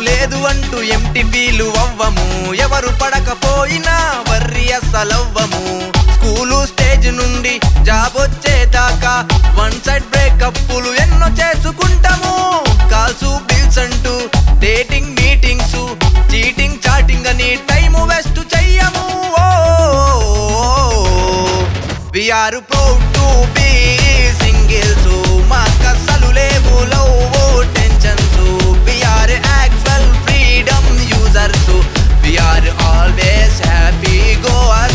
లేదు అంటూ ఎంటి ఫీలు అవ్వము. ఎవరు పడకపోయినా వర్రి అస్సలవ్వము. స్కూలు స్టేజ్ నుండి జాబ్ వచ్చేదాకా వన్ సైడ్ బ్రేకప్పులు ఎన్నో చేసుకుంటాము. కాల్స్ బిల్స్ అంటూ డేటింగ్ మీటింగ్స్ చీటింగ్ చాటింగ్ అని టైము వేస్ట్ చెయ్యము. We are proud to be singles. మాకస్సలు లేవు love tensions. We are actual freedom users. We are always happy goers.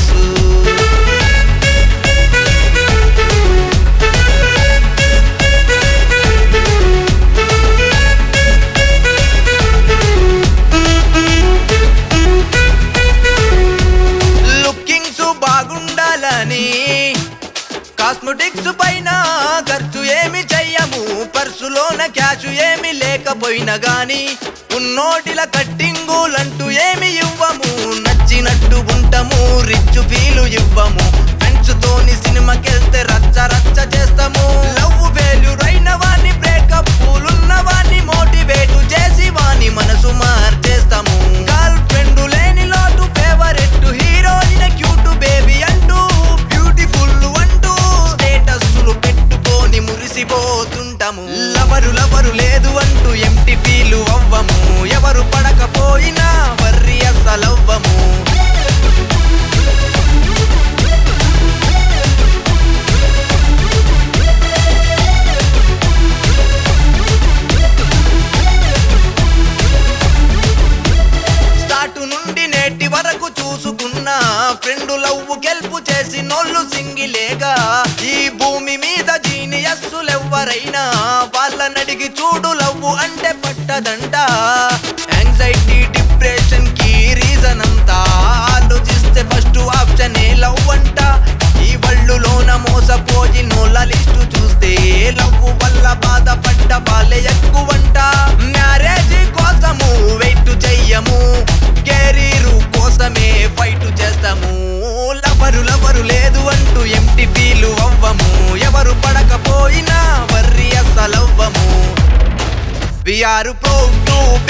Lookings బాగుండాలని కాస్మెటిక్స్ పైన ఖర్చు ఏమి చెయ్యము. పర్సులోన క్యాష్ ఏమి లేకపోయినా గాని ఉన్నోటిల కట్టింగులంటూ ఏమి ఇవ్వము. నచ్చినట్టు ఉంటాము, రిచ్ ఫీలు ఇవ్వము. ఫ్రెండ్స్ తోని సినిమాకెళ్తే రచ్చ రచ్చ చేస్తాము. లవ్ ఫెయిల్యూర్ అయిన వాణ్ణి బ్రేకప్పులున్న వాణ్ణి మోటివేట్ చేసి వాణ్ణి మనసు మార్చేస్తాము. గర్ల్ ఫ్రెండ్ లేని లోటు ఫేవరెట్ హీరోయిన్ క్యూట్ బేబీ అంటూ బ్యూటిఫుల్ అంటూ స్టేటస్లు పెట్టుకొని మురిసిపోతుంటాము. లవరు లేదు అంటూ ఎంటి ఫీలు అవ్వము. ఎవరు పడకపోయినా వర్రి అస్సలవ్వము. స్టార్ట్ నుండి నేటి వరకు చూసుకున్న ఫ్రెండ్ లవ్ గెలుపు చేసి నోళ్ళు సింగిలేగా. ఈ భూమి మీద జీనియస్సులెవ్వరైనా వాళ్ళనడిగి చూడు లవ్ అంటే పట్టదంట. యాంగ్జైటీ డిప్రెషన్ కి రీజన్ అంతా ఆలోచిస్తే ఫస్ట్ ఆప్షన్ లవ్ అంట. ఈ వళ్ళులోన మోసపోయి నోళ్ళ లిస్టు చూస్తే లవ్ వల్ల బాధపడ్డ వాళ్ళే ఎక్కువంట. మ్యారేజ్ కోసము వెయిట్ చెయ్యము, కెరీరు కోసమే ఫైట్ చేస్తాము. లవరు లేదు అంటూ ఎంటి ఫీలు అవ్వము. ఎవరు పడకపోయినా వర్రి అస్సలవ్వము. We are proud to